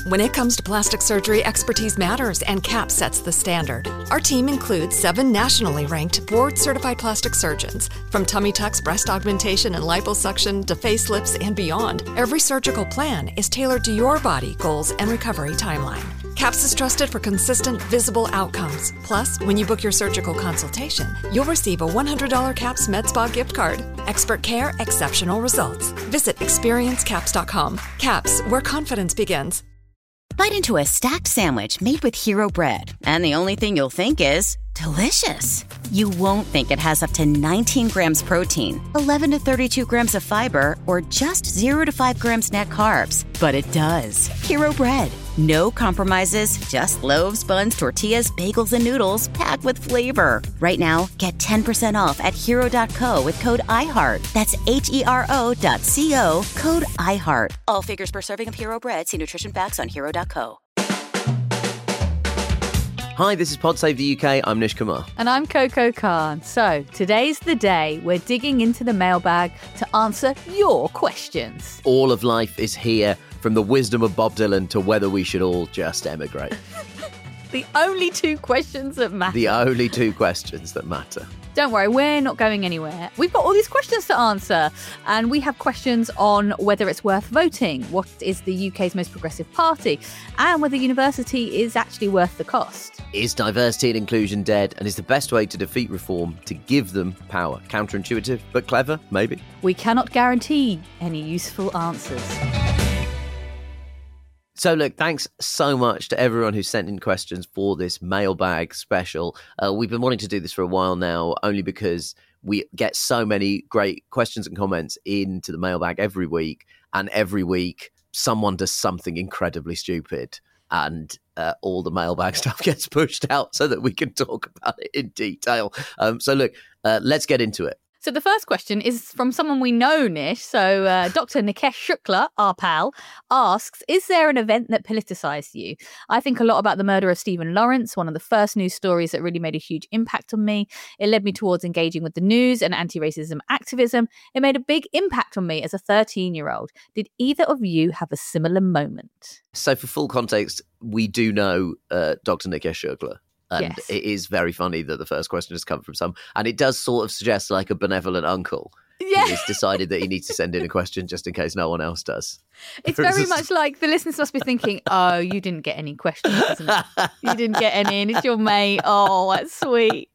When it comes to plastic surgery, expertise matters, and CAPS sets the standard. Our team includes 7 nationally ranked, board-certified plastic surgeons. From tummy tucks, breast augmentation, and liposuction to facelifts and beyond, every surgical plan is tailored to your body, goals, and recovery timeline. CAPS is trusted for consistent, visible outcomes. Plus, when you book your surgical consultation, you'll receive a $100 CAPS MedSpa gift card. Expert care, exceptional results. Visit experiencecaps.com. CAPS, where confidence begins. Bite into a stacked sandwich made with Hero Bread, and the only thing you'll think is delicious. You won't think it has up to 19 grams protein, 11 to 32 grams of fiber, or just 0 to 5 grams net carbs. But it does. Hero Bread. No compromises, just loaves, buns, tortillas, bagels, and noodles packed with flavor. Right now, get 10% off at hero.co with code IHEART. That's HERO.co, code IHEART. All figures per serving of Hero Bread. See nutrition facts on hero.co. Hi, this is Pod Save the UK. I'm Nish Kumar. And I'm Coco Khan. So today's the day we're digging into the mailbag to answer your questions. All of life is here, from the wisdom of Bob Dylan to whether we should all just emigrate. The only 2 questions that matter. The only 2 questions that matter. Don't worry, we're not going anywhere. We've got all these questions to answer, and we have questions on whether it's worth voting, what is the UK's most progressive party, and whether university is actually worth the cost. Is diversity and inclusion dead, and is the best way to defeat reform to give them power? Counterintuitive, but clever, maybe? We cannot guarantee any useful answers. So look, thanks so much to everyone who sent in questions for this mailbag special. We've been wanting to do this for a while now, only because we get so many great questions and comments into the mailbag every week. And every week, someone does something incredibly stupid. And all the mailbag stuff gets pushed out so that we can talk about it in detail. So look, let's get into it. So the first question is from someone we know, Nish. So Dr. Nikesh Shukla, our pal, asks, is there an event that politicised you? I think a lot about the murder of Stephen Lawrence, one of the first news stories that really made a huge impact on me. It led me towards engaging with the news and anti-racism activism. It made a big impact on me as a 13-year-old. Did either of you have a similar moment? So for full context, we do know Dr. Nikesh Shukla. And yes. It is very funny that the first question has come from some. And it does sort of suggest like a benevolent uncle. Yeah. He's decided that he needs to send in a question just in case no one else does. It's very much like the listeners must be thinking, oh, you didn't get any questions, isn't it? You didn't get any, and it's your mate. Oh, that's sweet.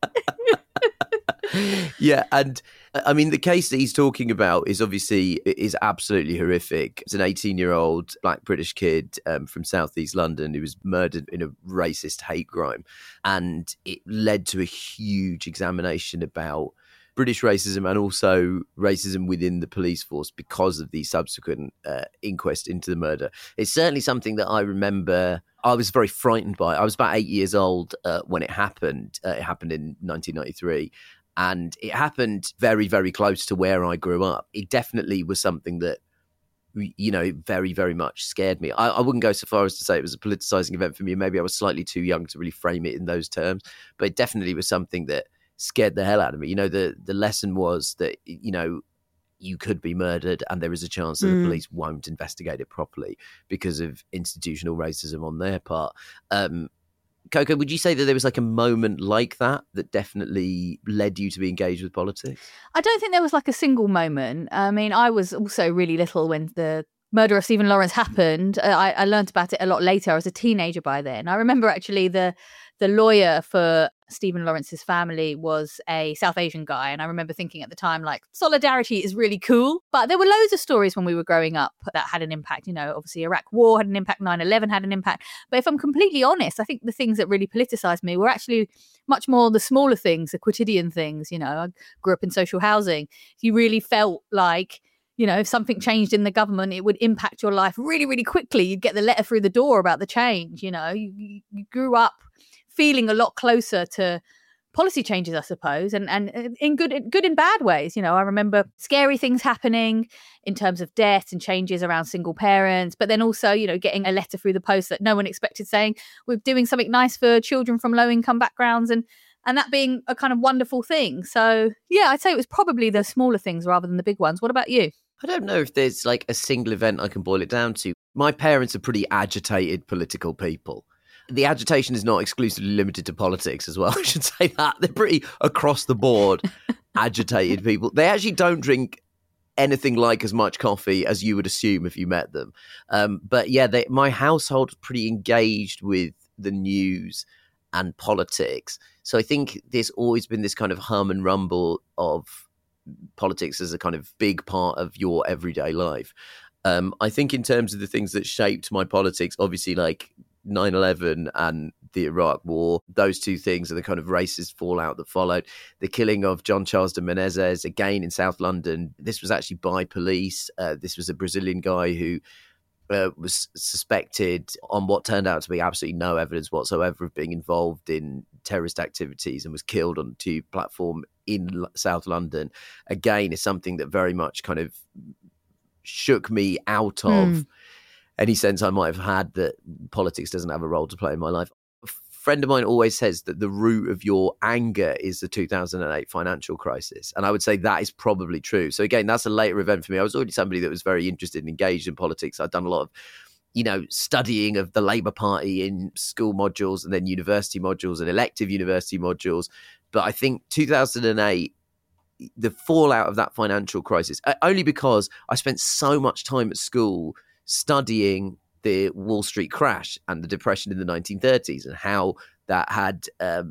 Yeah, and I mean, the case that he's talking about is absolutely horrific. It's an 18-year-old black British kid from southeast London who was murdered in a racist hate crime. And it led to a huge examination about British racism and also racism within the police force because of the subsequent inquest into the murder. It's certainly something that I remember I was very frightened by. I was about 8 years old when it happened. It happened in 1993. And it happened very, very close to where I grew up. It definitely was something that, you know, very, very much scared me. I wouldn't go so far as to say it was a politicizing event for me. Maybe I was slightly too young to really frame it in those terms. But it definitely was something that scared the hell out of me. You know, the lesson was that, you know, you could be murdered and there is a chance that the police won't investigate it properly because of institutional racism on their part. Coco, would you say that there was like a moment like that definitely led you to be engaged with politics? I don't think there was like a single moment. I mean, I was also really little when the murder of Stephen Lawrence happened. I learned about it a lot later. I was a teenager by then. I remember actually the lawyer for Stephen Lawrence's family was a South Asian guy. And I remember thinking at the time, like, solidarity is really cool. But there were loads of stories when we were growing up that had an impact. You know, obviously Iraq War had an impact, 9/11 had an impact. But if I'm completely honest, I think the things that really politicized me were actually much more the smaller things, the quotidian things. You know, I grew up in social housing. You really felt like, you know, if something changed in the government, it would impact your life really, really quickly. You'd get the letter through the door about the change. You know, you grew up feeling a lot closer to policy changes, I suppose, and in good and bad ways. You know, I remember scary things happening in terms of death and changes around single parents, but then also, you know, getting a letter through the post that no one expected saying we're doing something nice for children from low income backgrounds and that being a kind of wonderful thing. So, yeah, I'd say it was probably the smaller things rather than the big ones. What about you? I don't know if there's like a single event I can boil it down to. my parents are pretty agitated political people. The agitation is not exclusively limited to politics as well. I should say that. They're pretty across the board agitated people. They actually don't drink anything like as much coffee as you would assume if you met them. But yeah, my household's pretty engaged with the news and politics. So I think there's always been this kind of hum and rumble of politics as a kind of big part of your everyday life. I think in terms of the things that shaped my politics, obviously like 9/11 and the Iraq War, those two things are the kind of racist fallout that followed. The killing of John Charles de Menezes, again in South London. This was actually by police. This was a Brazilian guy who was suspected on what turned out to be absolutely no evidence whatsoever of being involved in terrorist activities and was killed on a tube platform in South London. Again, is something that very much kind of shook me out of any sense I might have had that politics doesn't have a role to play in my life. A friend of mine always says that the root of your anger is the 2008 financial crisis. And I would say that is probably true. So again, that's a later event for me. I was already somebody that was very interested and engaged in politics. I'd done a lot of, studying of the Labour Party in school modules and then university modules and elective university modules. But I think 2008, the fallout of that financial crisis, only because I spent so much time at school studying the Wall Street crash and the depression in the 1930s and how that had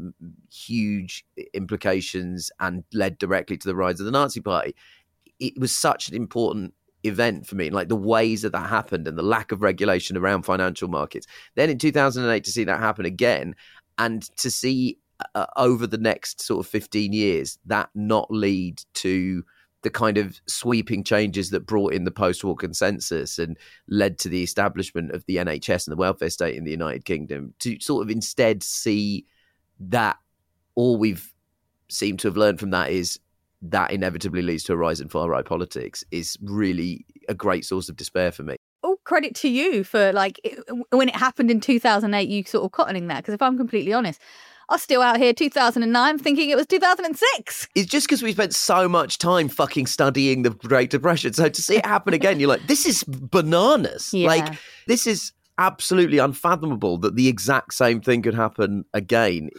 huge implications and led directly to the rise of the Nazi Party. It was such an important event for me, like the ways that happened and the lack of regulation around financial markets. Then in 2008 to see that happen again and to see over the next sort of 15 years that not lead to the kind of sweeping changes that brought in the post-war consensus and led to the establishment of the NHS and the welfare state in the United Kingdom, to sort of instead see that all we've seemed to have learned from that is that inevitably leads to a rise in far-right politics, is really a great source of despair for me. All credit to you for, when it happened in 2008, you sort of cottoning that. Because if I'm completely honest, I was still out here 2009 thinking it was 2006. It's just because we spent so much time fucking studying the Great Depression. So to see it happen again, you're like, this is bananas. Yeah. This is absolutely unfathomable that the exact same thing could happen again.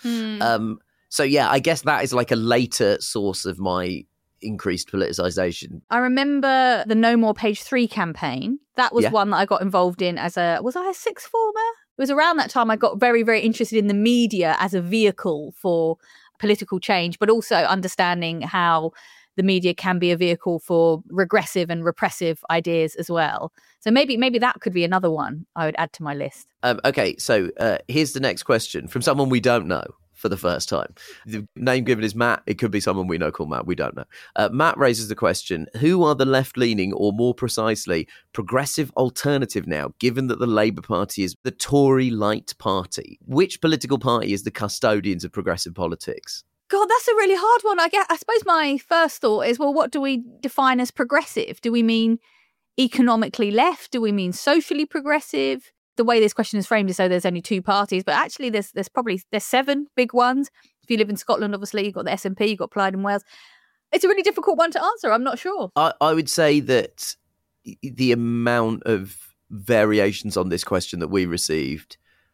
So yeah, I guess that is like a later source of my increased politicization. I remember the No More Page 3 campaign. That was one that I got involved in was I a sixth former? It was around that time I got very, very interested in the media as a vehicle for political change, but also understanding how the media can be a vehicle for regressive and repressive ideas as well. So maybe that could be another one I would add to my list. Okay, so here's the next question from someone we don't know for the first time. The name given is Matt. It could be someone we know called Matt. We don't know. Matt raises the question, who are the left-leaning, or more precisely, progressive alternative now, given that the Labour Party is the Tory light party? Which political party is the custodians of progressive politics? God, that's a really hard one. I suppose my first thought is, well, what do we define as progressive? Do we mean economically left? Do we mean socially progressive? The way this question is framed is so there's only two parties, but actually there's seven big ones. If you live in Scotland, obviously you've got the SNP, you've got Plaid in Wales. It's a really difficult one to answer. I'm not sure. I would say that the amount of variations on this question that we received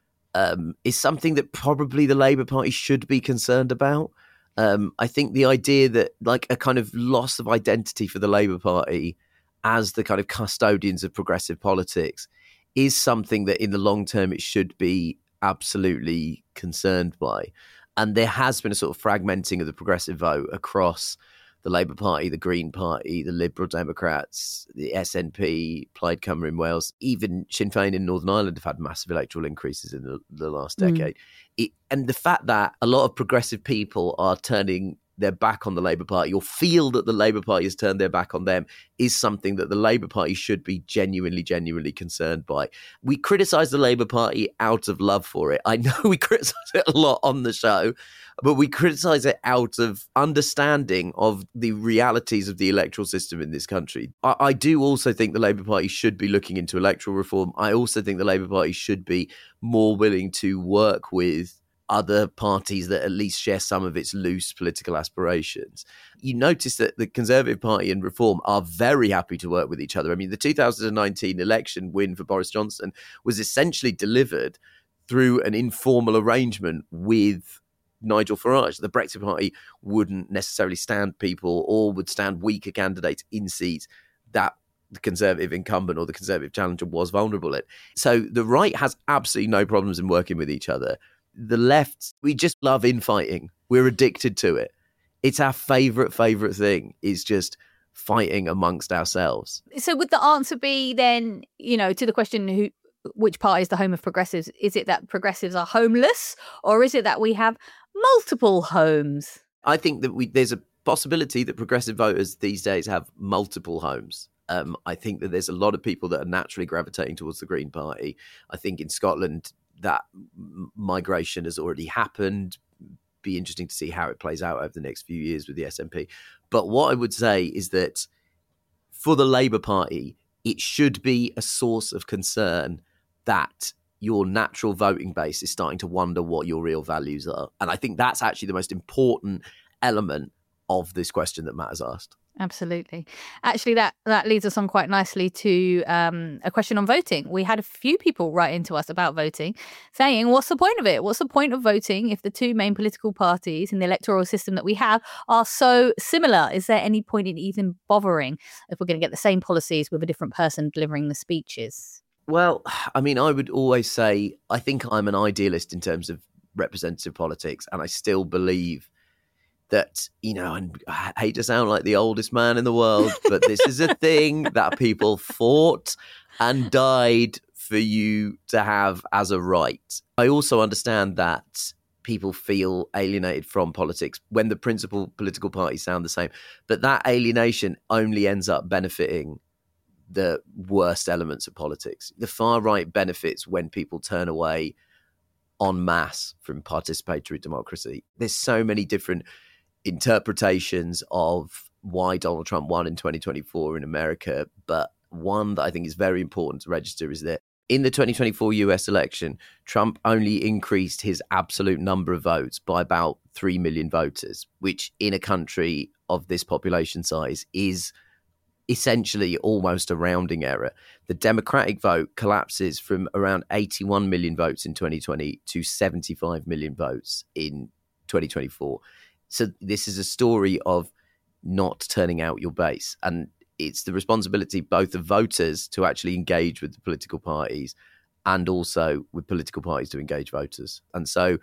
is something that probably the Labour Party should be concerned about. I think the idea that like a kind of loss of identity for the Labour Party as the kind of custodians of progressive politics is something that in the long term it should be absolutely concerned by. And there has been a sort of fragmenting of the progressive vote across the Labour Party, the Green Party, the Liberal Democrats, the SNP, Plaid Cymru in Wales, even Sinn Féin in Northern Ireland have had massive electoral increases in the last decade. And the fact that a lot of progressive people are turning their back on the Labour Party or feel that the Labour Party has turned their back on them is something that the Labour Party should be genuinely concerned by. We criticise the Labour Party out of love for it. I know we criticise it a lot on the show, but we criticise it out of understanding of the realities of the electoral system in this country. I do also think the Labour Party should be looking into electoral reform. I also think the Labour Party should be more willing to work with other parties that at least share some of its loose political aspirations. You notice that the Conservative Party and Reform are very happy to work with each other. I mean, the 2019 election win for Boris Johnson was essentially delivered through an informal arrangement with Nigel Farage. The Brexit Party wouldn't necessarily stand people or would stand weaker candidates in seats that the Conservative incumbent or the Conservative challenger was vulnerable at. So the right has absolutely no problems in working with each other. The left, we just love infighting. We're addicted to it. It's our favourite thing, is just fighting amongst ourselves. So would the answer be then, to the question, which party is the home of progressives? Is it that progressives are homeless, or is it that we have multiple homes? I think that there's a possibility that progressive voters these days have multiple homes. I think that there's a lot of people that are naturally gravitating towards the Green Party. I think in Scotland that migration has already happened. Be interesting to see how it plays out over the next few years with the SNP. But what I would say is that for the Labour Party, it should be a source of concern that your natural voting base is starting to wonder what your real values are. And I think that's actually the most important element of this question that Matt has asked. Absolutely. Actually, that leads us on quite nicely to a question on voting. We had a few people write into us about voting, saying, what's the point of it? What's the point of voting if the two main political parties in the electoral system that we have are so similar? Is there any point in even bothering if we're going to get the same policies with a different person delivering the speeches? Well, I mean, I would always say, I think I'm an idealist in terms of representative politics, and I still believe that, and I hate to sound like the oldest man in the world, but this is a thing that people fought and died for you to have as a right. I also understand that people feel alienated from politics when the principal political parties sound the same, but that alienation only ends up benefiting the worst elements of politics. The far right benefits when people turn away en masse from participatory democracy. There's so many different interpretations of why Donald Trump won in 2024 in America, but one that I think is very important to register is that in the 2024 US election, Trump only increased his absolute number of votes by about 3 million voters, which in a country of this population size is essentially almost a rounding error. The Democratic vote collapses from around 81 million votes in 2020 to 75 million votes in 2024. So this is a story of not turning out your base. And it's the responsibility both of voters to actually engage with the political parties and also with political parties to engage voters. And so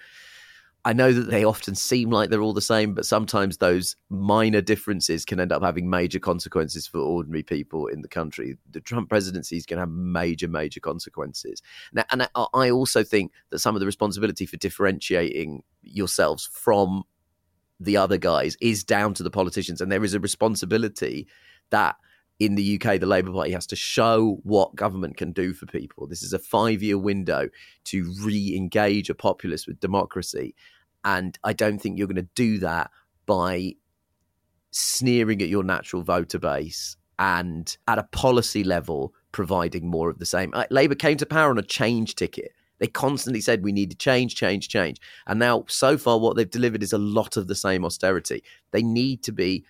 I know that they often seem like they're all the same, but sometimes those minor differences can end up having major consequences for ordinary people in the country. The Trump presidency is going to have major consequences. Now, and I also think that some of the responsibility for differentiating yourselves from the other guys is down to the politicians. And there is a responsibility that in the UK, the Labour Party has to show what government can do for people. This is a 5-year window to re-engage a populace with democracy. And I don't think you're going to do that by sneering at your natural voter base and at a policy level providing more of the same. Labour came to power on a change ticket. They constantly said we need to change. And now, so far, what they've delivered is a lot of the same austerity. They need to be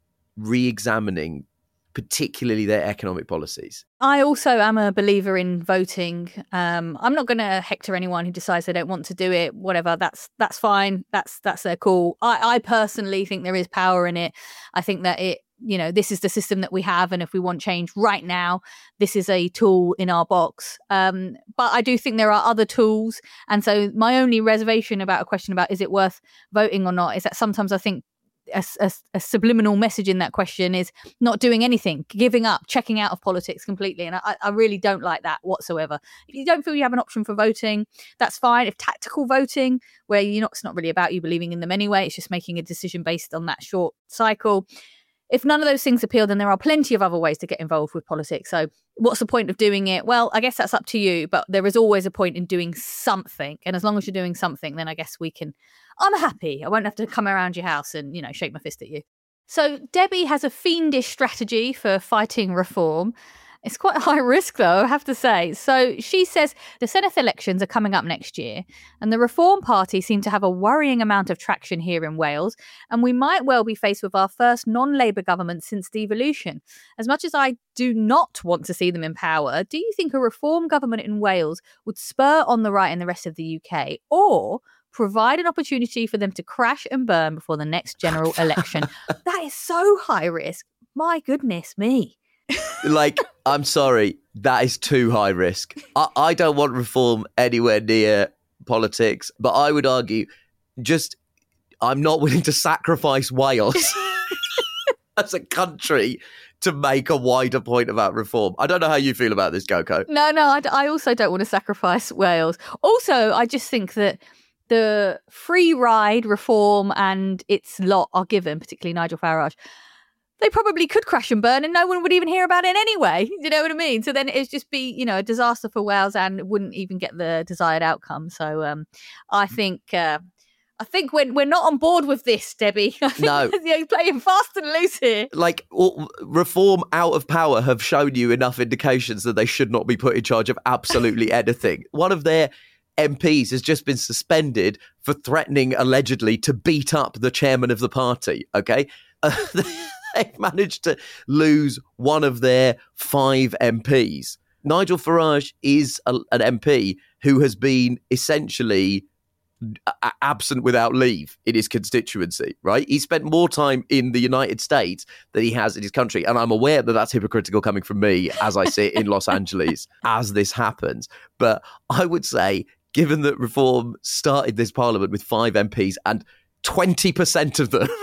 re-examining particularly their economic policies. I also am a believer in voting. I'm not going to hector anyone who decides they don't want to do it. Whatever, that's fine. That's their call. I personally think there is power in it. I think that this is the system that we have, and if we want change right now, this is a tool in our box. But I do think there are other tools, and so my only reservation about a question about is it worth voting or not is that sometimes I think a subliminal message in that question is not doing anything, giving up, checking out of politics completely. And I really don't like that whatsoever. If you don't feel you have an option for voting, that's fine. If tactical voting, where it's not really about you believing in them anyway, it's just making a decision based on that short cycle. If none of those things appeal, then there are plenty of other ways to get involved with politics. So what's the point of doing it? Well, I guess that's up to you, but there is always a point in doing something. And as long as you're doing something, then I guess I'm happy. I won't have to come around your house and, shake my fist at you. So Debbie has a fiendish strategy for fighting reform. It's quite high risk, though, I have to say. So she says the Senate elections are coming up next year, and the Reform Party seem to have a worrying amount of traction here in Wales, and we might well be faced with our first non-Labour government since devolution. As much as I do not want to see them in power, do you think a Reform government in Wales would spur on the right in the rest of the UK, or provide an opportunity for them to crash and burn before the next general election? That is so high risk. My goodness me. Like, I'm sorry, that is too high risk. I don't want reform anywhere near politics, but I would argue I'm not willing to sacrifice Wales as a country to make a wider point about reform. I don't know how you feel about this, Coco. No, I also don't want to sacrifice Wales. Also, I just think that the free ride reform and its lot are given, particularly Nigel Farage, they probably could crash and burn and no one would even hear about it anyway. You know what I mean? So then it'd just be, a disaster for Wales and wouldn't even get the desired outcome. So I think we're not on board with this, Debbie. I think you're playing fast and loose here. Like, reform out of power have shown you enough indications that they should not be put in charge of absolutely anything. One of their MPs has just been suspended for threatening, allegedly, to beat up the chairman of the party, okay? They've managed to lose one of their 5 MPs. Nigel Farage is an MP who has been essentially absent without leave in his constituency, right? He spent more time in the United States than he has in his country. And I'm aware that that's hypocritical coming from me as I sit in Los Angeles as this happens. But I would say, given that Reform started this parliament with 5 MPs and 20% of them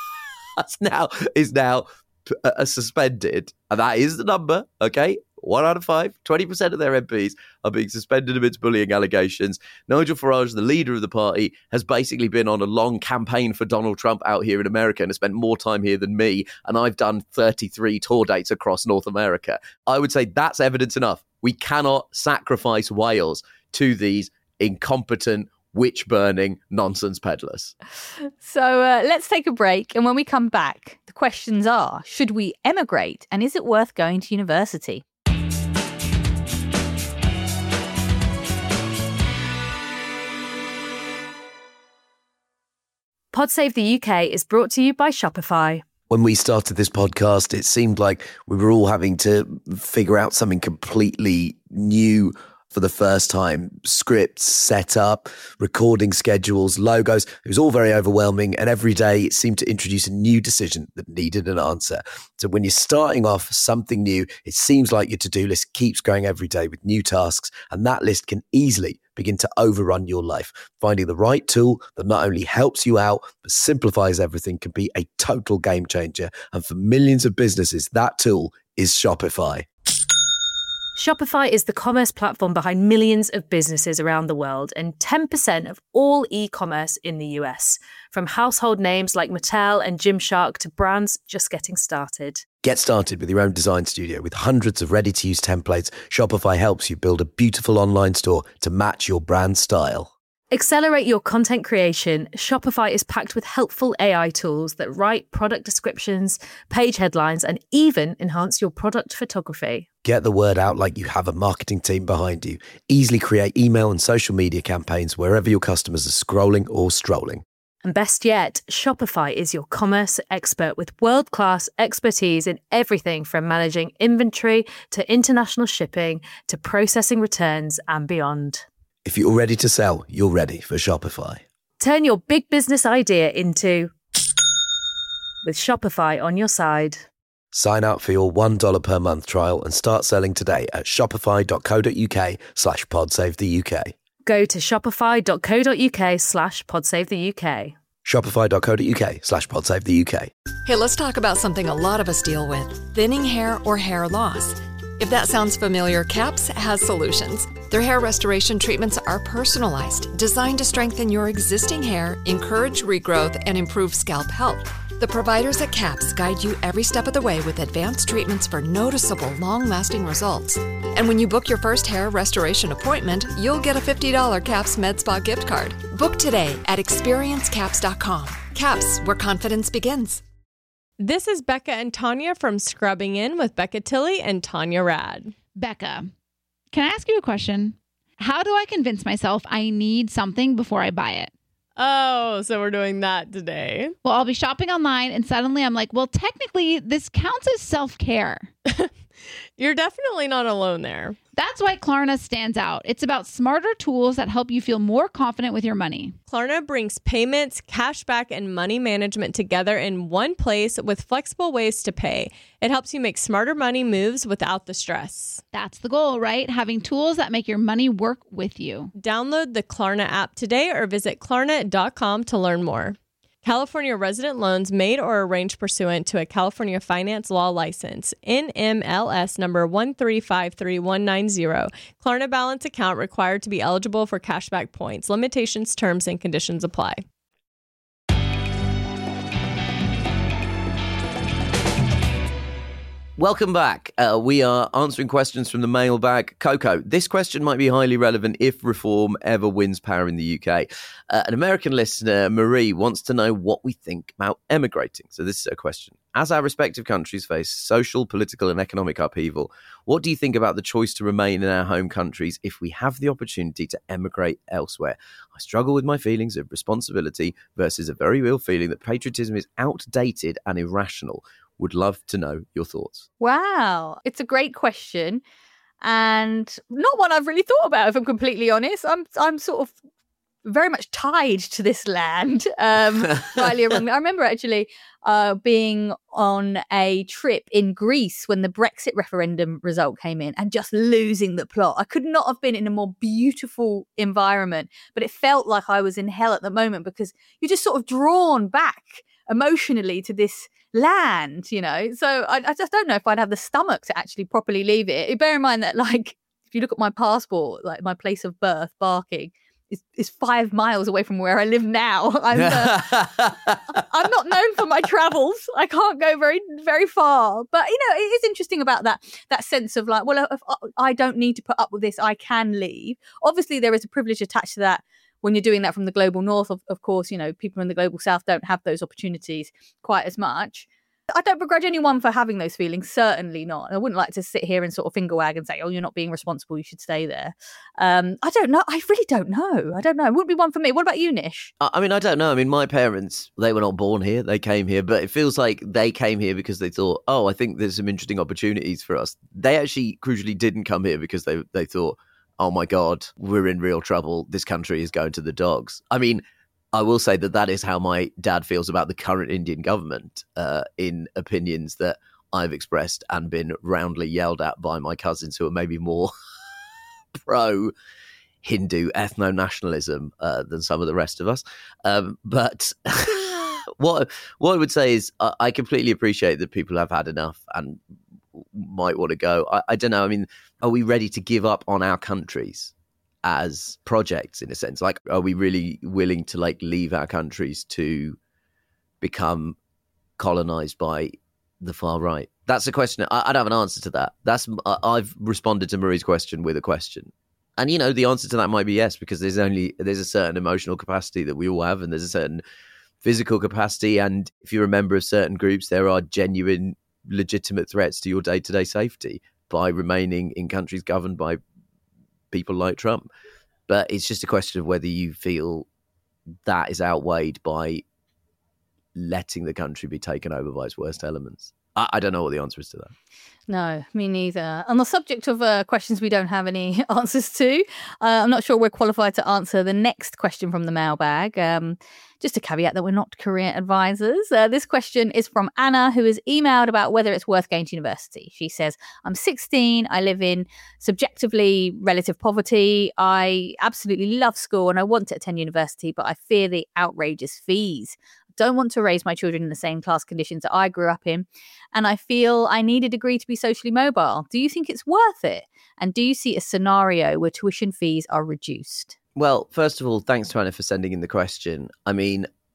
is now suspended, and that is the number, okay? 1 out of 5, 20% of their MPs are being suspended amidst bullying allegations. Nigel Farage, the leader of the party, has basically been on a long campaign for Donald Trump out here in America and has spent more time here than me, and I've done 33 tour dates across North America. I would say that's evidence enough. We cannot sacrifice Wales to these incompetent, witch-burning nonsense peddlers. So let's take a break. And when we come back, the questions are, should we emigrate? And is it worth going to university? Pod Save the UK is brought to you by Shopify. When we started this podcast, it seemed like we were all having to figure out something completely new for the first time. Scripts, setup, recording schedules, logos. It was all very overwhelming, and every day it seemed to introduce a new decision that needed an answer. So when you're starting off something new, it seems like your to-do list keeps growing every day with new tasks, and that list can easily begin to overrun your life. Finding the right tool that not only helps you out, but simplifies everything can be a total game changer. And for millions of businesses, that tool is Shopify. Shopify is the commerce platform behind millions of businesses around the world and 10% of all e-commerce in the US. From household names like Mattel and Gymshark to brands just getting started. Get started with your own design studio. With hundreds of ready-to-use templates, Shopify helps you build a beautiful online store to match your brand style. Accelerate your content creation. Shopify is packed with helpful AI tools that write product descriptions, page headlines, and even enhance your product photography. Get the word out like you have a marketing team behind you. Easily create email and social media campaigns wherever your customers are scrolling or strolling. And best yet, Shopify is your commerce expert with world-class expertise in everything from managing inventory to international shipping to processing returns and beyond. If you're ready to sell, you're ready for Shopify. Turn your big business idea into with Shopify on your side. Sign up for your $1 per month trial and start selling today at shopify.co.uk/podsavethuk. Go to shopify.co.uk/podsavethuk. Shopify.co.uk/podsavethuk. Hey, let's talk about something a lot of us deal with, thinning hair or hair loss. If that sounds familiar, CAPS has solutions. Their hair restoration treatments are personalized, designed to strengthen your existing hair, encourage regrowth, and improve scalp health. The providers at CAPS guide you every step of the way with advanced treatments for noticeable, long-lasting results. And when you book your first hair restoration appointment, you'll get a $50 CAPS MedSpa gift card. Book today at experiencecaps.com. CAPS, where confidence begins. This is Becca and Tanya from Scrubbing In with Becca Tilley and Tanya Rad. Becca, can I ask you a question? How do I convince myself I need something before I buy it? Oh, so we're doing that today. Well, I'll be shopping online and suddenly I'm like, well, technically this counts as self-care. You're definitely not alone there. That's why Klarna stands out. It's about smarter tools that help you feel more confident with your money. Klarna brings payments, cashback, and money management together in one place with flexible ways to pay. It helps you make smarter money moves without the stress. That's the goal, right? Having tools that make your money work with you. Download the Klarna app today or visit Klarna.com to learn more. California resident loans made or arranged pursuant to a California finance law license. NMLS number 1353190. Klarna balance account required to be eligible for cashback points. Limitations, terms, and conditions apply. Welcome back. We are answering questions from the mailbag. Coco, this question might be highly relevant if reform ever wins power in the UK. An American listener, Marie, wants to know what we think about emigrating. So this is her question. As our respective countries face social, political and economic upheaval, what do you think about the choice to remain in our home countries if we have the opportunity to emigrate elsewhere? I struggle with my feelings of responsibility versus a very real feeling that patriotism is outdated and irrational. Would love to know your thoughts. Wow. It's a great question and not one I've really thought about, if I'm completely honest. I'm sort of very much tied to this land. Rightly or wrongly. I remember actually being on a trip in Greece when the Brexit referendum result came in and just losing the plot. I could not have been in a more beautiful environment, but it felt like I was in hell at the moment because you're just sort of drawn back emotionally to this land, you know. So I just don't know if I'd have the stomach to actually properly leave it. Bear in mind that, like, if you look at my passport, like my place of birth, Barking, is 5 miles away from where I live now. I'm not known for my travels. I can't go very, very far. But, you know, it is interesting about that sense of like, well, if I don't need to put up with this, I can leave. Obviously, there is a privilege attached to that. When you're doing that from the global north, of course, you know, people in the global south don't have those opportunities quite as much. I don't begrudge anyone for having those feelings, certainly not. I wouldn't like to sit here and sort of finger wag and say, oh, you're not being responsible, you should stay there. I don't know. I really don't know. I don't know. It wouldn't be one for me. What about you, Nish? I mean, I don't know. I mean, my parents, they were not born here. They came here, but it feels like they came here because they thought, oh, I think there's some interesting opportunities for us. They actually crucially didn't come here because they thought, oh my God, we're in real trouble. This country is going to the dogs. I mean, I will say that is how my dad feels about the current Indian government, in opinions that I've expressed and been roundly yelled at by my cousins who are maybe more pro-Hindu ethno-nationalism than some of the rest of us. But what I would say is I completely appreciate that people have had enough and might want to go. I don't know. I mean, are we ready to give up on our countries as projects in a sense? Like, are we really willing to like leave our countries to become colonized by the far right? That's a question. I don't have an answer to that. I've responded to Marie's question with a question. And, you know, the answer to that might be yes, because there's a certain emotional capacity that we all have, and there's a certain physical capacity. And if you're a member of certain groups, there are genuine, legitimate threats to your day-to-day safety by remaining in countries governed by people like Trump. But it's just a question of whether you feel that is outweighed by letting the country be taken over by its worst elements. I don't know what the answer is to that. No, me neither. On the subject of questions we don't have any answers to, I'm not sure we're qualified to answer the next question from the mailbag. Just a caveat that we're not career advisors. This question is from Anna, who has emailed about whether it's worth going to university. She says, I'm 16. I live in subjectively relative poverty. I absolutely love school and I want to attend university, but I fear the outrageous fees. Don't want to raise my children in the same class conditions that I grew up in. And I feel I need a degree to be socially mobile. Do you think it's worth it? And do you see a scenario where tuition fees are reduced? Well, first of all, thanks to Anna for sending in the question. I mean,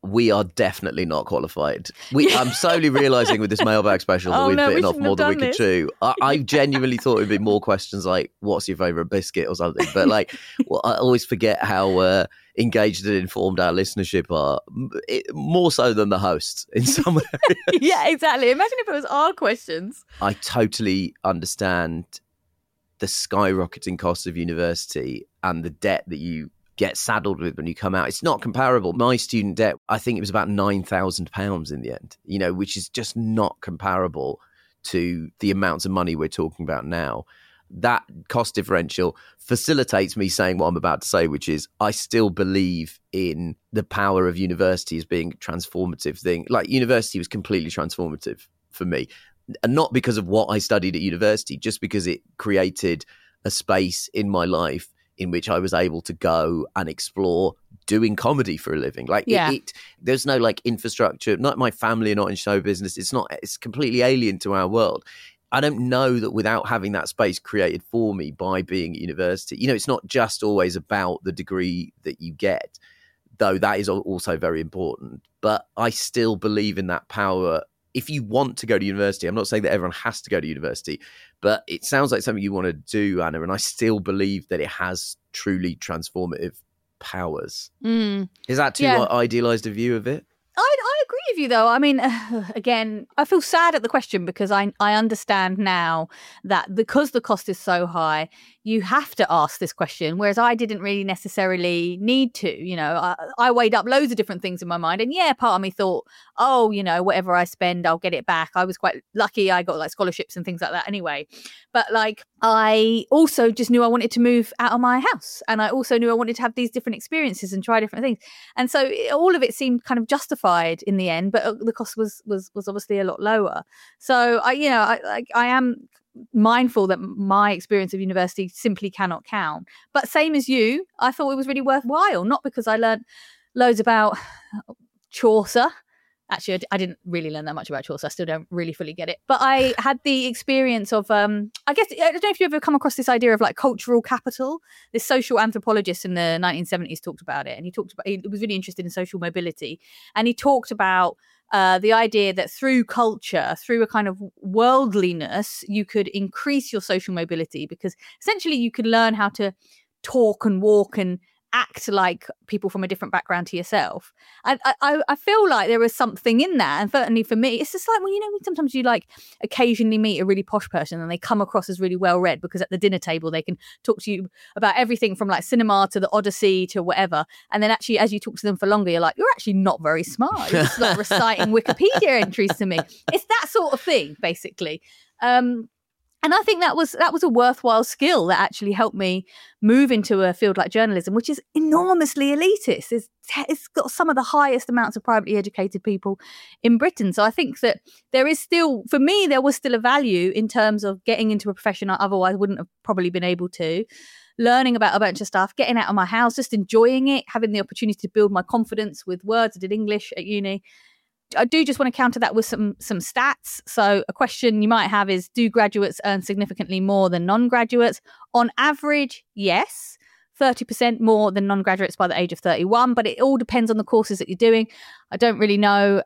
we are definitely not qualified. I'm slowly realising with this mailbag special that we've bitten off more than we could chew. I genuinely thought it would be more questions like, what's your favourite biscuit or something? But like, well, I always forget how engaged and informed our listenership are, more so than the hosts in some areas. Yeah, exactly. Imagine if it was our questions. I totally understand the skyrocketing costs of university and the debt that you get saddled with when you come out. It's not comparable. My student debt, I think it was about £9,000 in the end, which is just not comparable to the amounts of money we're talking about now. That cost differential facilitates me saying what I'm about to say, which is I still believe in the power of university as being a transformative thing. Like, university was completely transformative for me. And not because of what I studied at university, just because it created a space in my life in which I was able to go and explore doing comedy for a living. Like, there's no like infrastructure. Not my family are not in show business. It's completely alien to our world. I don't know that without having that space created for me by being at university, it's not just always about the degree that you get, though that is also very important. But I still believe in that power. If you want to go to university, I'm not saying that everyone has to go to university, but it sounds like something you want to do, Anna, and I still believe that it has truly transformative powers. Is that too idealised a view of it? I agree with you, though. I mean, again, I feel sad at the question because I understand now that because the cost is so high, you have to ask this question, whereas I didn't really necessarily need to. I weighed up loads of different things in my mind. And part of me thought, whatever I spend, I'll get it back. I was quite lucky. I got like scholarships and things like that anyway. But like, I also just knew I wanted to move out of my house. And I also knew I wanted to have these different experiences and try different things. And so all of it seemed kind of justified in the end, but the cost was obviously a lot lower. So I am mindful that my experience of university simply cannot count. But same as you, I thought it was really worthwhile, not because I learned loads about Chaucer. Actually, I didn't really learn that much about Chaucer. I still don't really fully get it. But I had the experience of, I guess, I don't know if you've ever come across this idea of like cultural capital. This social anthropologist in the 1970s talked about it. And he was really interested in social mobility. And he talked about the idea that through culture, through a kind of worldliness, you could increase your social mobility because essentially you could learn how to talk and walk and act like people from a different background to yourself. I feel like there is something in that. And certainly for me, it's just like, well, sometimes you like occasionally meet a really posh person and they come across as really well read because at the dinner table they can talk to you about everything from like cinema to the Odyssey to whatever. And then actually as you talk to them for longer, you're like, you're actually not very smart. You're just like reciting Wikipedia entries to me. It's that sort of thing, basically. And I think that was a worthwhile skill that actually helped me move into a field like journalism, which is enormously elitist. It's got some of the highest amounts of privately educated people in Britain. So I think that there was still a value in terms of getting into a profession I otherwise wouldn't have probably been able to, learning about a bunch of stuff, getting out of my house, just enjoying it, having the opportunity to build my confidence with words. I did English at uni. I do just want to counter that with some stats. So a question you might have is, do graduates earn significantly more than non-graduates? On average, yes. 30% more than non-graduates by the age of 31, but it all depends on the courses that you're doing. I don't really know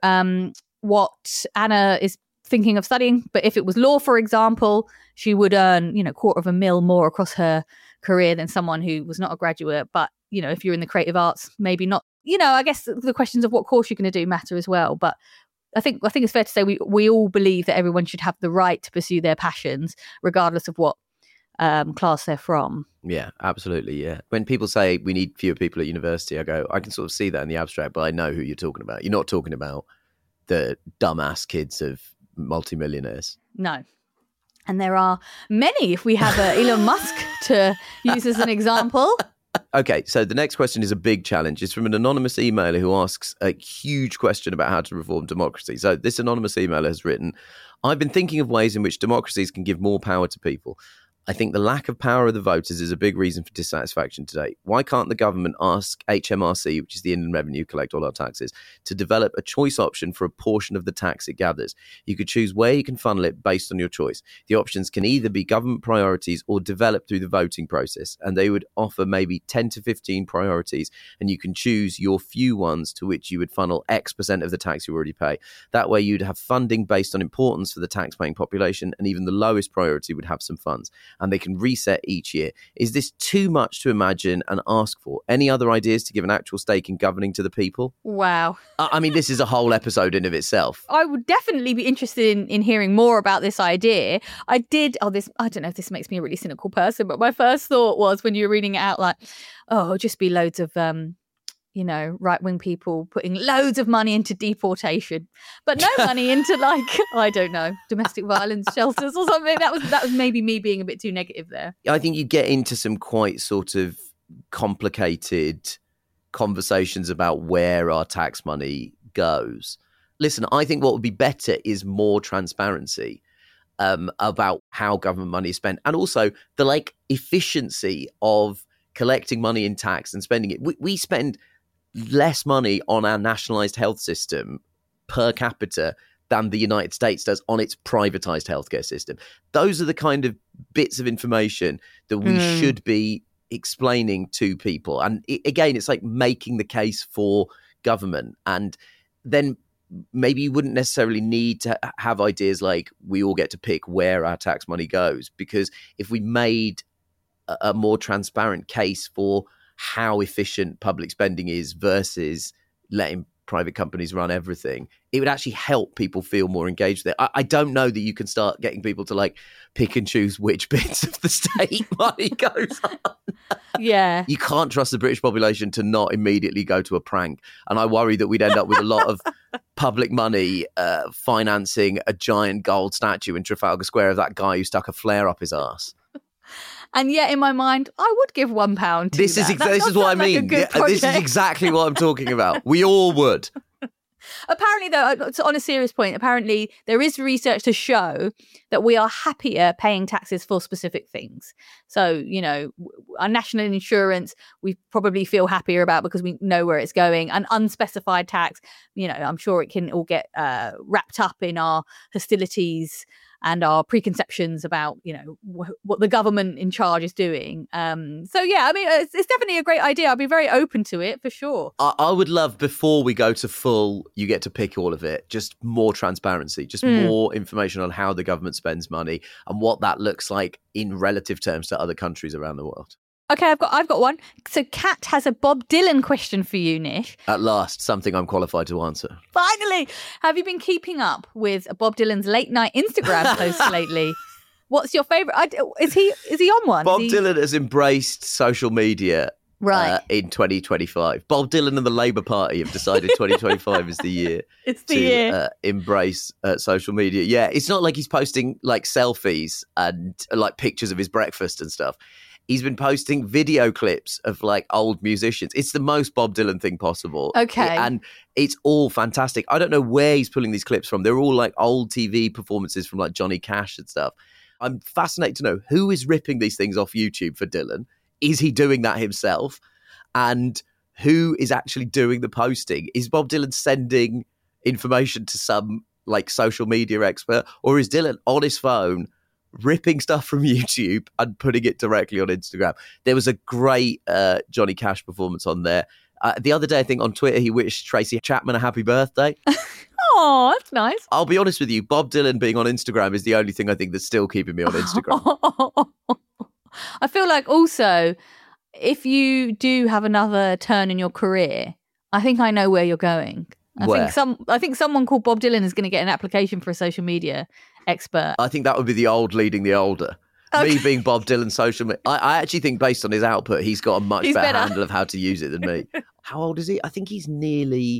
what Anna is thinking of studying, but if it was law, for example, she would earn, $250,000 more across her career than someone who was not a graduate. But, if you're in the creative arts, maybe not. I guess the questions of what course you're going to do matter as well. But I think it's fair to say we all believe that everyone should have the right to pursue their passions, regardless of what class they're from. Yeah, absolutely. Yeah. When people say we need fewer people at university, I go, I can sort of see that in the abstract, but I know who you're talking about. You're not talking about the dumbass kids of multimillionaires. No. And there are many, if we have Elon Musk to use as an example. Okay, so the next question is a big challenge. It's from an anonymous emailer who asks a huge question about how to reform democracy. So this anonymous emailer has written, I've been thinking of ways in which democracies can give more power to people. I think the lack of power of the voters is a big reason for dissatisfaction today. Why can't the government ask HMRC, which is the Inland Revenue, collect all our taxes, to develop a choice option for a portion of the tax it gathers? You could choose where you can funnel it based on your choice. The options can either be government priorities or developed through the voting process, and they would offer maybe 10 to 15 priorities, and you can choose your few ones to which you would funnel X% of the tax you already pay. That way you'd have funding based on importance for the tax-paying population, and even the lowest priority would have some funds. And they can reset each year. Is this too much to imagine and ask for? Any other ideas to give an actual stake in governing to the people? Wow. I mean, this is a whole episode in of itself. I would definitely be interested in hearing more about this idea. I don't know if this makes me a really cynical person, but my first thought was when you were reading it out, like, oh, it'll just be loads of right-wing people putting loads of money into deportation, but no money into, like, I don't know, domestic violence shelters or something. That was maybe me being a bit too negative there. I think you get into some quite sort of complicated conversations about where our tax money goes. Listen, I think what would be better is more transparency about how government money is spent, and also the efficiency of collecting money in tax and spending it. We spend less money on our nationalized health system per capita than the United States does on its privatized healthcare system. Those are the kind of bits of information that we should be explaining to people. And again, it's like making the case for government. And then maybe you wouldn't necessarily need to have ideas like we all get to pick where our tax money goes, because if we made a more transparent case for how efficient public spending is versus letting private companies run everything, it would actually help people feel more engaged there. I don't know that you can start getting people to pick and choose which bits of the state money goes on. Yeah. You can't trust the British population to not immediately go to a prank. And I worry that we'd end up with a lot of public money financing a giant gold statue in Trafalgar Square of that guy who stuck a flare up his arse. And yet, in my mind, I would give £1 to this that. This is what I mean. This is exactly what I'm talking about. We all would. Apparently, though, on a serious point, apparently there is research to show that we are happier paying taxes for specific things. So, our national insurance, we probably feel happier about because we know where it's going. An unspecified tax, I'm sure it can all get wrapped up in our hostilities and our preconceptions about, what the government in charge is doing. So, yeah, I mean, it's definitely a great idea. I'll be very open to it for sure. I would love, before we go to full, you get to pick all of it, just more transparency, just more information on how the government spends money and what that looks like in relative terms to other countries around the world. Okay, I've got one. So Kat has a Bob Dylan question for you, Nish. At last, something I'm qualified to answer. Finally! Have you been keeping up with Bob Dylan's late night Instagram posts lately? What's your favourite? Is he on one? Bob Dylan has embraced social media in 2025. Bob Dylan and the Labour Party have decided 2025 is the year to embrace social media. Yeah, it's not like he's posting selfies and pictures of his breakfast and stuff. He's been posting video clips of old musicians. It's the most Bob Dylan thing possible. Okay. And it's all fantastic. I don't know where he's pulling these clips from. They're all old TV performances from Johnny Cash and stuff. I'm fascinated to know who is ripping these things off YouTube for Dylan. Is he doing that himself? And who is actually doing the posting? Is Bob Dylan sending information to some social media expert? Or is Dylan on his phone ripping stuff from YouTube and putting it directly on Instagram? There was a great Johnny Cash performance on there. The other day, I think on Twitter, he wished Tracy Chapman a happy birthday. Oh, that's nice. I'll be honest with you, Bob Dylan being on Instagram is the only thing I think that's still keeping me on Instagram. I feel like also, if you do have another turn in your career, I think I know where you're going. I think someone called Bob Dylan is going to get an application for a social media expert. I think that would be the old leading the older. Okay. Me being Bob Dylan social media. I actually think based on his output, he's got a much better handle of how to use it than me. How old is he? I think he's nearly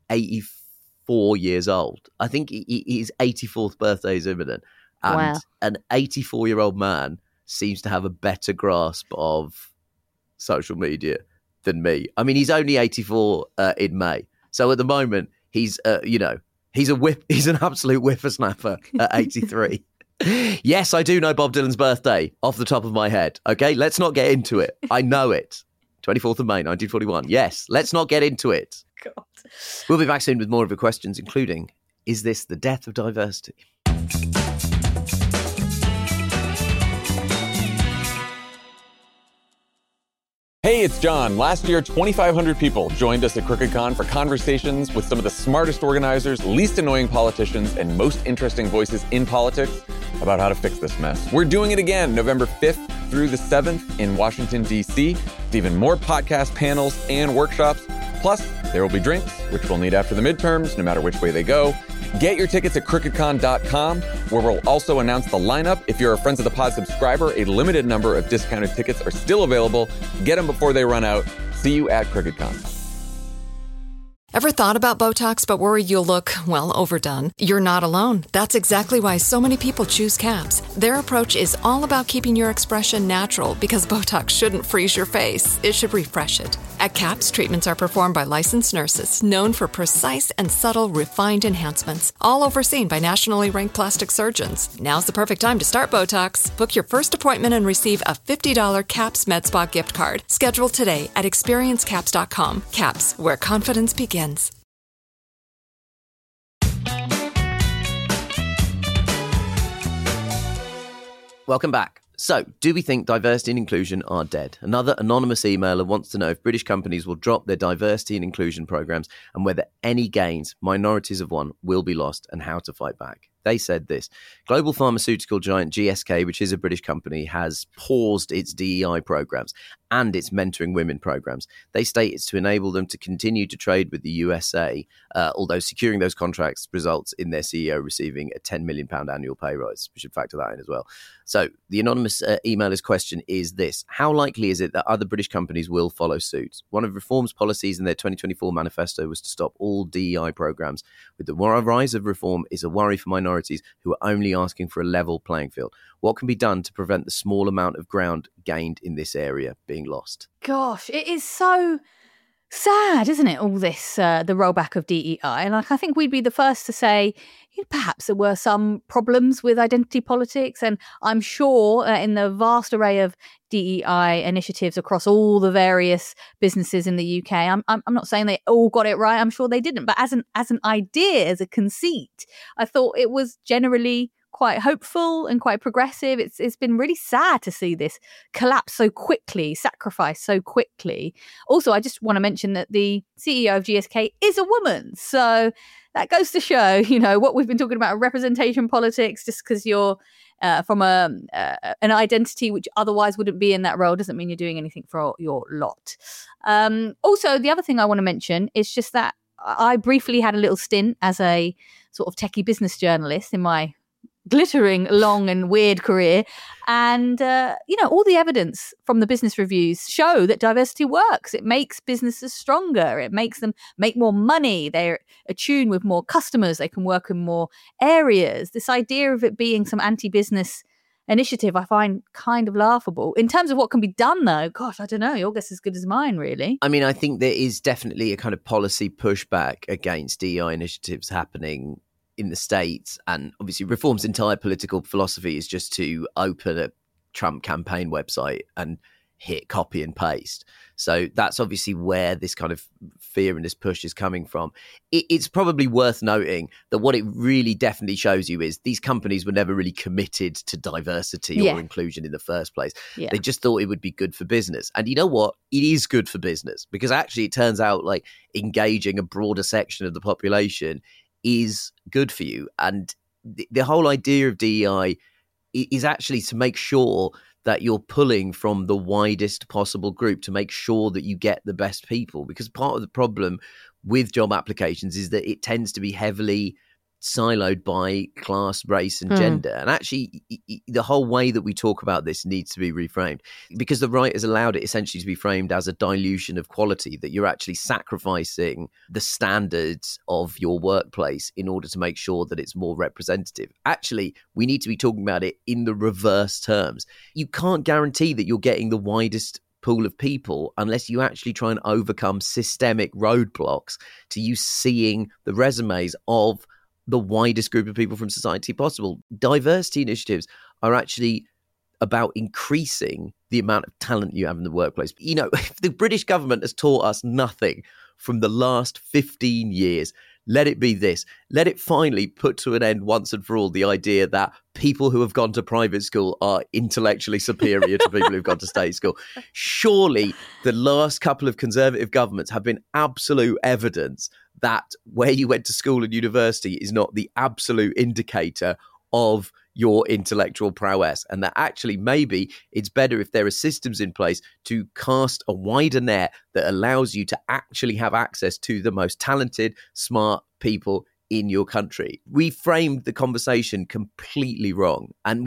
84 years old. I think his 84th birthday is imminent. And an 84-year-old man seems to have a better grasp of social media than me. I mean, he's only 84 in May. So at the moment, he's an absolute whippersnapper at 83. Yes, I do know Bob Dylan's birthday off the top of my head. Okay, let's not get into it. I know it. 24th of May, 1941. Yes, let's not get into it. God. We'll be back soon with more of your questions, including, is this the death of diversity? Hey, it's John. Last year, 2,500 people joined us at CrookedCon for conversations with some of the smartest organizers, least annoying politicians, and most interesting voices in politics about how to fix this mess. We're doing it again, November 5th through the 7th in Washington, D.C., with even more podcast panels and workshops. Plus, there will be drinks, which we'll need after the midterms, no matter which way they go. Get your tickets at crookedcon.com, where we'll also announce the lineup. If you're a Friends of the Pod subscriber, a limited number of discounted tickets are still available. Get them before they run out. See you at CrookedCon. Ever thought about Botox but worried you'll look, well, overdone? You're not alone. That's exactly why so many people choose CAPS. Their approach is all about keeping your expression natural because Botox shouldn't freeze your face. It should refresh it. At CAPS, treatments are performed by licensed nurses known for precise and subtle refined enhancements, all overseen by nationally ranked plastic surgeons. Now's the perfect time to start Botox. Book your first appointment and receive a $50 CAPS MedSpa gift card. Schedule today at experiencecaps.com. CAPS, where confidence begins. Welcome back. So, do we think diversity and inclusion are dead? Another anonymous emailer wants to know if British companies will drop their diversity and inclusion programs and whether any gains minorities have won will be lost and how to fight back. They said this: global pharmaceutical giant GSK, which is a British company, has paused its DEI programs and its mentoring women programs. They state it's to enable them to continue to trade with the USA, although securing those contracts results in their CEO receiving a £10 million annual pay rise. We should factor that in as well. So the anonymous emailer's question is this: how likely is it that other British companies will follow suit? One of Reform's policies in their 2024 manifesto was to stop all DEI programs. With the rise of Reform is a worry for minorities who are only asking for a level playing field. What can be done to prevent the small amount of ground gained in this area being lost? Gosh, it is so sad, isn't it? All this, the rollback of DEI. And I think we'd be the first to say, perhaps there were some problems with identity politics. And I'm sure in the vast array of DEI initiatives across all the various businesses in the UK, I'm not saying they all got it right. I'm sure they didn't. But as an idea, as a conceit, I thought it was generally quite hopeful and quite progressive. It's been really sad to see this collapse so quickly, sacrifice so quickly. Also, I just want to mention that the CEO of GSK is a woman. So that goes to show, what we've been talking about, representation politics. Just because you're from an identity which otherwise wouldn't be in that role doesn't mean you're doing anything for your lot. Also, the other thing I want to mention is just that I briefly had a little stint as a sort of techie business journalist in my glittering, long and weird career. And, all the evidence from the business reviews show that diversity works. It makes businesses stronger. It makes them make more money. They're attuned with more customers. They can work in more areas. This idea of it being some anti-business initiative I find kind of laughable. In terms of what can be done, though, gosh, I don't know. Your guess is as good as mine, really. I mean, I think there is definitely a kind of policy pushback against DEI initiatives happening in the States, and obviously Reform's entire political philosophy is just to open a Trump campaign website and hit copy and paste. So that's obviously where this kind of fear and this push is coming from. It's probably worth noting that what it really definitely shows you is these companies were never really committed to diversity or inclusion in the first place. They just thought it would be good for business. And you know what? It is good for business, because actually it turns out like engaging a broader section of the population is good for you. And the whole idea of DEI is actually to make sure that you're pulling from the widest possible group to make sure that you get the best people. Because part of the problem with job applications is that it tends to be heavily siloed by class, race and gender. And actually, the whole way that we talk about this needs to be reframed, because the right has allowed it essentially to be framed as a dilution of quality, that you're actually sacrificing the standards of your workplace in order to make sure that it's more representative. Actually, we need to be talking about it in the reverse terms. You can't guarantee that you're getting the widest pool of people unless you actually try and overcome systemic roadblocks to you seeing the resumes of the widest group of people from society possible. Diversity initiatives are actually about increasing the amount of talent you have in the workplace. You know, if the British government has taught us nothing from the last 15 years, let it be this. Let it finally put to an end once and for all the idea that people who have gone to private school are intellectually superior to people who've gone to state school. Surely the last couple of Conservative governments have been absolute evidence that where you went to school and university is not the absolute indicator of your intellectual prowess, and that actually maybe it's better if there are systems in place to cast a wider net that allows you to actually have access to the most talented, smart people in your country. We framed the conversation completely wrong. And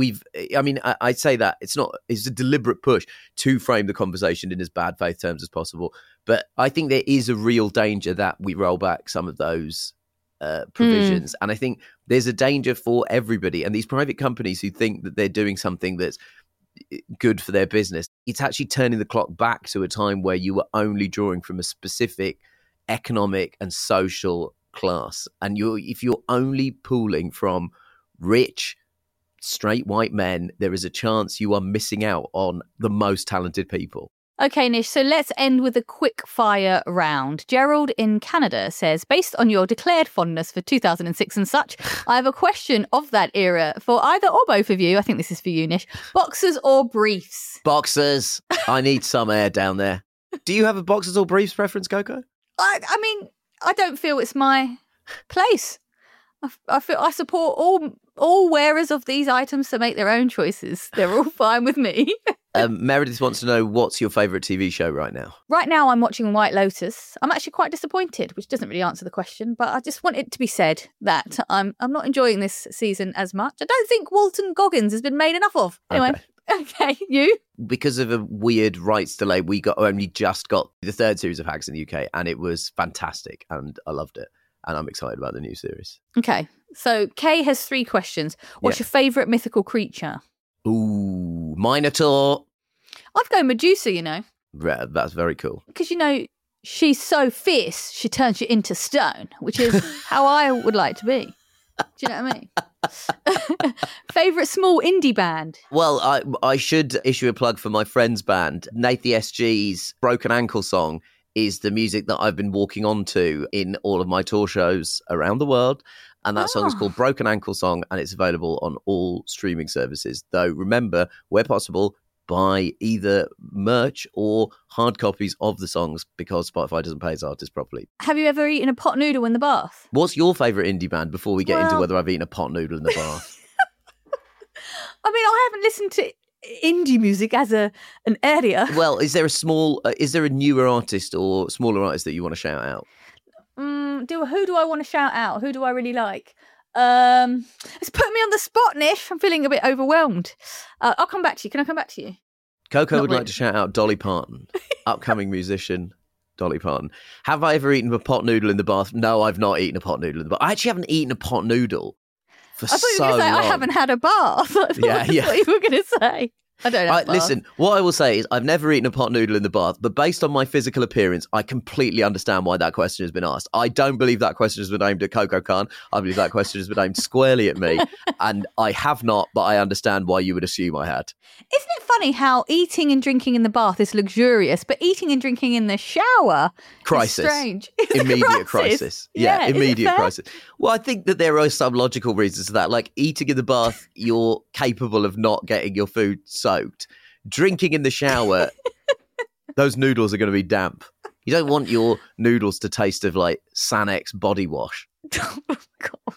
I say that it's a deliberate push to frame the conversation in as bad faith terms as possible. But I think there is a real danger that we roll back some of those provisions. And I think there's a danger for everybody. And these private companies who think that they're doing something that's good for their business, it's actually turning the clock back to a time where you were only drawing from a specific economic and social class. And if you're only pooling from rich, straight white men, there is a chance you are missing out on the most talented people. Okay, Nish, so let's end with a quick fire round. Gerald in Canada says, based on your declared fondness for 2006 and such, I have a question of that era for either or both of you. I think this is for you, Nish. Boxers or briefs? Boxers. I need some air down there. Do you have a boxers or briefs preference, Coco? I mean, I don't feel it's my place. I feel I support all wearers of these items to make their own choices. They're all fine with me. Meredith wants to know, what's your favourite TV show right now? Right now I'm watching White Lotus. I'm actually quite disappointed, which doesn't really answer the question, but I just want it to be said that I'm not enjoying this season as much. I don't think Walton Goggins has been made enough of. Anyway, okay, you? Because of a weird rights delay, we only just got the third series of Hags in the UK, and it was fantastic, and I loved it. And I'm excited about the new series. Okay, so Kay has 3 questions. What's your favourite mythical creature? Ooh, Minotaur. I'd go Medusa, you know. That's very cool. Because, you know, she's so fierce, she turns you into stone, which is how I would like to be. Do you know what I mean? Favourite small indie band? Well, I should issue a plug for my friend's band. Nathy SG's Broken Ankle song is the music that I've been walking on to in all of my tour shows around the world. And that song is called Broken Ankle Song, and it's available on all streaming services. Though, remember, where possible, buy either merch or hard copies of the songs, because Spotify doesn't pay its artists properly. Have you ever eaten a pot noodle in the bath? What's your favourite indie band before we get into whether I've eaten a pot noodle in the bath? I mean, I haven't listened to indie music as an area. Well, is there a newer artist or smaller artist that you want to shout out? Who do I want to shout out? Who do I really like? It's put me on the spot, Nish. I'm feeling a bit overwhelmed. I'll come back to you. Can I come back to you? Coco would like to shout out Dolly Parton, upcoming musician Dolly Parton. Have I ever eaten a pot noodle in the bath? No, I've not eaten a pot noodle in the bath. I actually haven't eaten a pot noodle for so long. I thought you were going to say, I haven't had a bath. That's what you were going to say. I don't know. Listen, what I will say is I've never eaten a pot noodle in the bath, but based on my physical appearance, I completely understand why that question has been asked. I don't believe that question has been aimed at Coco Khan. I believe that question has been aimed squarely at me, and I have not, but I understand why you would assume I had. Isn't it funny how eating and drinking in the bath is luxurious, but eating and drinking in the shower is strange? Immediate crisis. Yeah, immediate crisis. Well, I think that there are some logical reasons to that. Like eating in the bath, you're capable of not getting your food soaked. Drinking in the shower, those noodles are going to be damp. You don't want your noodles to taste of like Sanex body wash. Oh, God.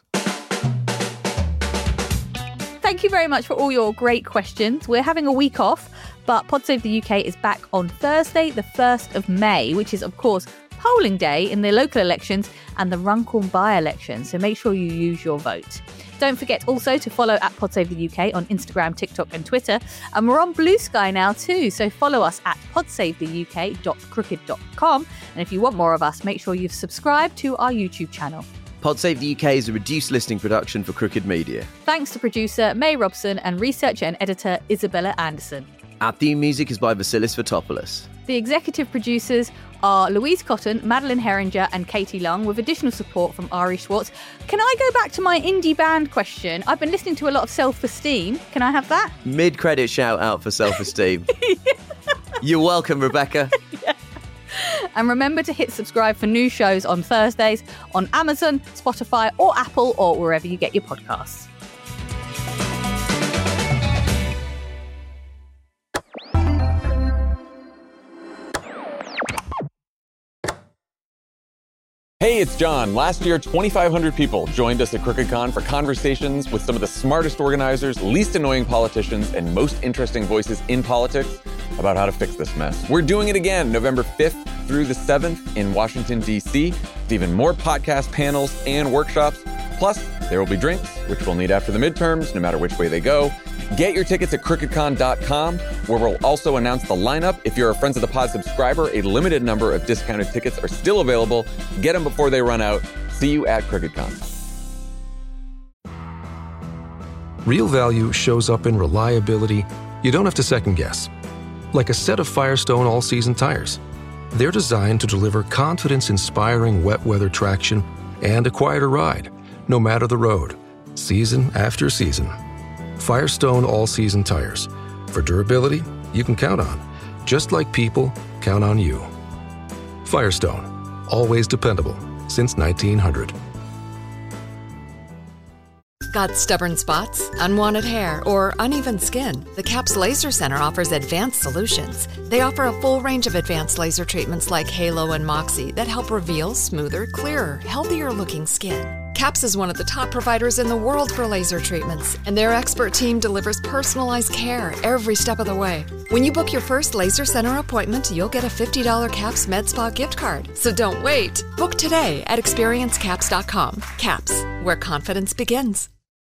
Thank you very much for all your great questions. We're having a week off, but Pod Save the UK is back on Thursday, the 1st of May, which is, of course, polling day in the local elections and the Runcorn by-election. So make sure you use your vote. Don't forget also to follow at Pod Save the UK on Instagram, TikTok and Twitter. And we're on Blue Sky now too. So follow us at podsavetheuk.crooked.com. And if you want more of us, make sure you've subscribed to our YouTube channel. Pod Save the UK is a reduced listening production for Crooked Media. Thanks to producer May Robson and researcher and editor Isabella Anderson. Our theme music is by Vasilis Fotopoulos. The executive producers are Louise Cotton, Madeline Herringer and Katie Lung, with additional support from Ari Schwartz. Can I go back to my indie band question? I've been listening to a lot of Self-Esteem. Can I have that? Mid-credit shout out for Self-Esteem. You're welcome, Rebecca. Yeah. And remember to hit subscribe for new shows on Thursdays on Amazon, Spotify or Apple or wherever you get your podcasts. Hey, it's John. Last year, 2,500 people joined us at CrookedCon for conversations with some of the smartest organizers, least annoying politicians, and most interesting voices in politics about how to fix this mess. We're doing it again, November 5th through the 7th in Washington, D.C., with even more podcast panels and workshops. Plus, there will be drinks, which we'll need after the midterms, no matter which way they go. Get your tickets at crookedcon.com, where we'll also announce the lineup. If you're a Friends of the Pod subscriber, a limited number of discounted tickets are still available. Get them before they run out. See you at CrookedCon. Real value shows up in reliability you don't have to second guess. Like a set of Firestone all-season tires. They're designed to deliver confidence-inspiring wet weather traction and a quieter ride, no matter the road, season after season. Firestone all-season tires. For durability you can count on, just like people count on you. Firestone, always dependable since 1900. Got stubborn spots, unwanted hair, or uneven skin? The CAPS Laser Center offers advanced solutions. They offer a full range of advanced laser treatments like Halo and Moxie that help reveal smoother, clearer, healthier-looking skin. CAPS is one of the top providers in the world for laser treatments, and their expert team delivers personalized care every step of the way. When you book your first Laser Center appointment, you'll get a $50 CAPS MedSpa gift card. So don't wait. Book today at experiencecaps.com. CAPS, where confidence begins.